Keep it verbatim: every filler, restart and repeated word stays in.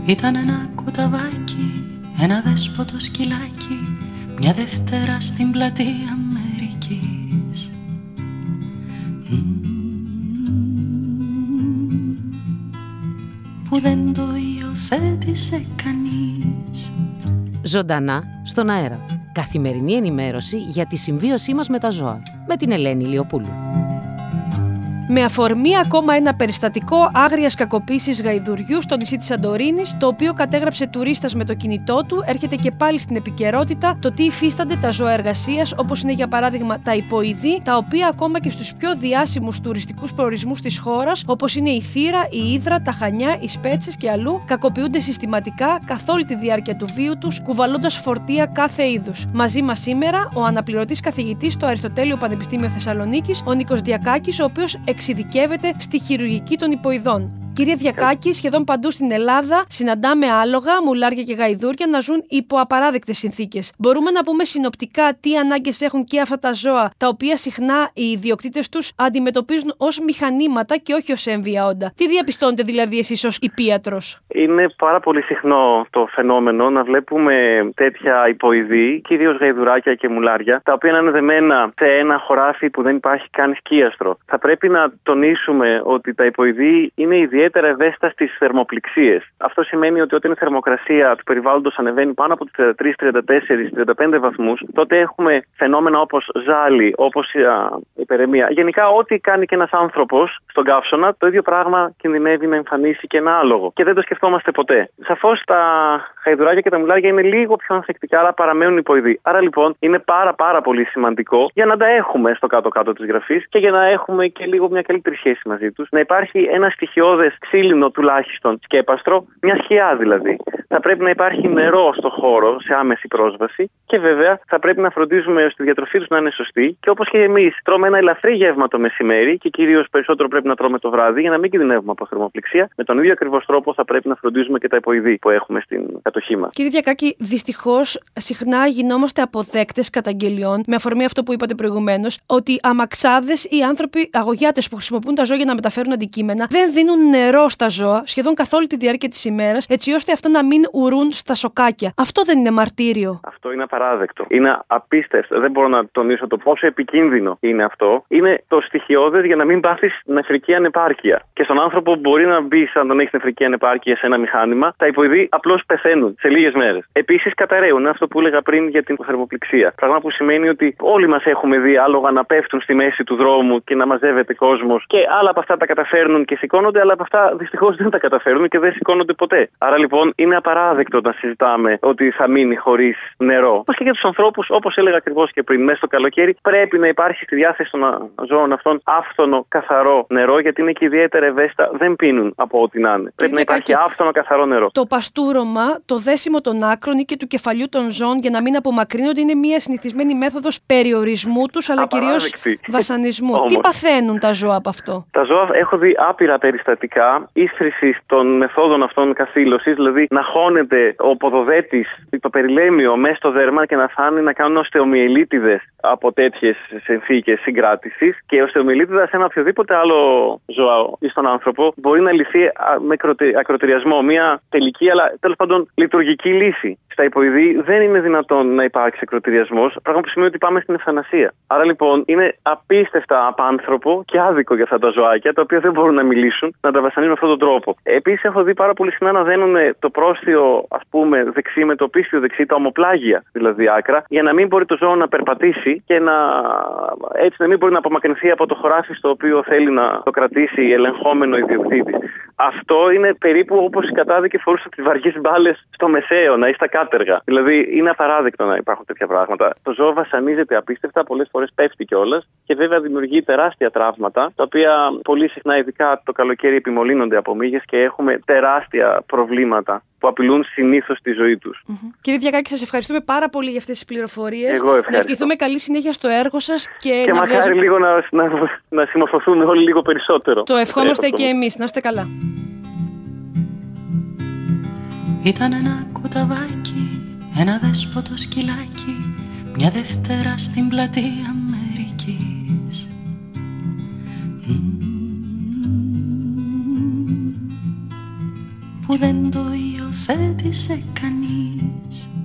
Ήταν ένα κουταβάκι, ένα δέσποτο σκυλάκι, μια Δευτέρα στην πλατεία Αμερικής. Που δεν το υιοθέτησε κανείς. Ζωντανά στον αέρα. Καθημερινή ενημέρωση για τη συμβίωσή μας με τα ζώα. Με την Ελένη Λιοπούλου. Με αφορμή ακόμα ένα περιστατικό άγριας κακοποίησης γαϊδουριού στο νησί της Σαντορίνης, το οποίο κατέγραψε τουρίστας με το κινητό του, έρχεται και πάλι στην επικαιρότητα το τι υφίστανται τα ζώα εργασίας, όπως είναι για παράδειγμα τα υποειδή, τα οποία ακόμα και στους πιο διάσημους τουριστικούς προορισμούς της χώρας, όπως είναι η Θύρα, η Ύδρα, τα Χανιά, οι Σπέτσες και αλλού, κακοποιούνται συστηματικά καθ' όλη τη διάρκεια του βίου τους, κουβαλώντας φορτία κάθε είδους. Μαζί μας σήμερα ο αναπληρωτής καθηγητής στο Αριστοτέλειο Πανεπιστήμιο Θεσσαλονίκης, ο Νίκος Διακάκης, ο οποίος εξειδικεύεται στη χειρουργική των υποειδών. Κύριε Διακάκη, σχεδόν παντού στην Ελλάδα συναντάμε άλογα, μουλάρια και γαϊδούρια να ζουν υπό απαράδεκτες συνθήκες. Μπορούμε να πούμε συνοπτικά τι ανάγκες έχουν και αυτά τα ζώα, τα οποία συχνά οι ιδιοκτήτες τους αντιμετωπίζουν ως μηχανήματα και όχι ως έμβια όντα. Τι διαπιστώνετε δηλαδή εσείς ως υπίατρος? Είναι πάρα πολύ συχνό το φαινόμενο να βλέπουμε τέτοια υποειδή, κυρίως γαϊδουράκια και μουλάρια, τα οποία είναι δεμένα σε ένα χωράφι που δεν υπάρχει καν σκίαστρο. Θα πρέπει να τονίσουμε ότι τα υποειδή είναι ιδιαίτερα ευαίσθητα στις θερμοπληξίες. Αυτό σημαίνει ότι όταν η θερμοκρασία του περιβάλλοντος ανεβαίνει πάνω από τριάντα τρία, τριάντα τέσσερα, τριάντα πέντε βαθμούς, τότε έχουμε φαινόμενα όπως ζάλι, όπως η υπεραιμία. Γενικά, ό,τι κάνει και ένας άνθρωπος στον καύσωνα, το ίδιο πράγμα κινδυνεύει να εμφανίσει και ένα άλογο. Και δεν το σκεφτόμαστε ποτέ. Σαφώς τα γαϊδουράκια και τα μουλάρια είναι λίγο πιο ανθεκτικά, αλλά παραμένουν υποειδή. Άρα λοιπόν είναι πάρα πάρα πολύ σημαντικό για να τα έχουμε στο κάτω-κάτω της γραφής και για να έχουμε και λίγο μια καλύτερη σχέση μαζί τους. Να υπάρχει ένα στοιχειώδες ξύλινο τουλάχιστον σκέπαστρο, μια σκιά δηλαδή. Θα πρέπει να υπάρχει νερό στο χώρο σε άμεση πρόσβαση και βέβαια θα πρέπει να φροντίζουμε ώστε η διατροφή τους να είναι σωστή και όπως και εμείς τρώμε ένα ελαφρύ γεύμα το μεσημέρι και κυρίως περισσότερο πρέπει να τρώμε το βράδυ για να μην κινδυνεύουμε από θερμοπληξία. Με τον ίδιο ακριβώς τρόπο θα πρέπει να φροντίζουμε και τα υποειδή που έχουμε στην κατοχή μας. Κύριε Διακάκη, δυστυχώς συχνά γινόμαστε αποδέκτες καταγγελιών με αφορμή αυτό που είπατε προηγουμένως, ότι αμαξάδες ή άνθρωποι αγωγιάτες που χρησιμοποιούν τα ζώα για να μεταφέρουν αντικείμενα δεν δίνουν νερό στα ζώα σχεδόν καθ' όλη τη διάρκεια της ημέρας, έτσι ώστε αυτά να μην ουρούν στα σοκάκια. Αυτό δεν είναι μαρτύριο? Αυτό είναι απαράδεκτο. Είναι απίστευτο. Δεν μπορώ να τονίσω το πόσο επικίνδυνο είναι αυτό. Είναι το στοιχειώδες για να μην πάθεις νεφρική ανεπάρκεια. Και στον άνθρωπο μπορεί να μπει, αν τον έχει νεφρική ανεπάρκεια σε ένα μηχάνημα, τα υποειδή απλώς πεθαίνουν σε λίγες μέρες. Επίσης, καταραίουν. Αυτό που έλεγα πριν για την θερμοπληξία. Πράγμα που σημαίνει ότι όλοι μας έχουμε δει άλογα να πέφτουν στη μέση του δρόμου και να μαζεύεται κόσμος. Και άλλα από αυτά τα καταφέρνουν και σηκώνονται, αλλά από αυτά δυστυχώς δεν τα καταφέρουν και δεν σηκώνονται ποτέ. Άρα λοιπόν είναι απαράδεκτο να συζητάμε ότι θα μείνει χωρίς νερό. Όπως και για τους ανθρώπους, όπως έλεγα ακριβώς και πριν, μέσα στο καλοκαίρι πρέπει να υπάρχει στη διάθεση των ζώων αυτών άφθονο, καθαρό νερό, γιατί είναι και ιδιαίτερα ευαίσθητα, δεν πίνουν από ό,τι να είναι. Πρέπει να υπάρχει άφθονο, καθαρό νερό. Το παστούρωμα, το δέσιμο των άκρων ή και του κεφαλιού των ζώων για να μην απομακρύνονται είναι μια συνηθισμένη μέθοδος περιορισμού τους, αλλά κυρίως βασανισμού. Τι παθαίνουν τα ζώα από αυτό? Τα ζώα, έχω δει άπειρα περιστατικά ίσθρησης των μεθόδων αυτών καθήλωσης, δηλαδή να χώνεται ο ποδοδέτης, το περιλέμιο μέσα στο δέρμα και να φτάνει να κάνουν οστεομιελίτιδες από τέτοιες συνθήκες συγκράτησης. Και η οστεομιελίτιδα σε ένα οποιοδήποτε άλλο ζώο ή στον άνθρωπο μπορεί να λυθεί με ακροτηριασμό. Μια τελική, αλλά τέλος πάντων λειτουργική λύση. Στα υποειδή δεν είναι δυνατόν να υπάρξει ακροτηριασμός, πράγμα που σημαίνει ότι πάμε στην ευθανασία. Άρα λοιπόν είναι απίστευτα απάνθρωπο και άδικο για αυτά τα ζωάκια, τα οποία δεν μπορούν να μιλήσουν, να τα βασανίζουν με αυτόν τον τρόπο. Επίσης, έχω δει πάρα πολύ συχνά να δένουν το πρόστιο, ας πούμε, δεξί με το πίστιο δεξί, τα ομοπλάγια δηλαδή άκρα, για να μην μπορεί το ζώο να περπατήσει και να έτσι να μην μπορεί να απομακρυνθεί από το χωράφι στο οποίο θέλει να το κρατήσει ελεγχόμενο ιδιοκτήτη. Αυτό είναι περίπου όπως οι κατάδικοι φορούσαν τις βαριές μπάλες στο μεσαίωνα ή στα κάτεργα. Δηλαδή είναι απαράδεκτο να υπάρχουν τέτοια πράγματα. Το ζώο βασανίζεται απίστευτα, πολλές φορές πέφτει κιόλας και βέβαια δημιουργεί τεράστια τραύματα, τα οποία πολύ συχνά, ειδικά το καλοκαίρι, επιμολύνονται από μύγες και έχουμε τεράστια προβλήματα που απειλούν συνήθως τη ζωή τους. Mm-hmm. Κύριε Διακάκη, σας ευχαριστούμε πάρα πολύ για αυτές τις πληροφορίες. Εγώ ευχαριστώ. Να ευχηθούμε καλή συνέχεια στο έργο σας και, και να μακάρι βιάζω... λίγο να, να, να συμμορφωθούν όλοι λίγο περισσότερο. Το ευχόμαστε και εμείς. Να είστε καλά. Ήταν ένα κουταβάκι, ένα δέσποτο σκυλάκι, μια Δευτέρα στην πλατεία Αμερικής. που δεν το υιοθέτησε κανείς.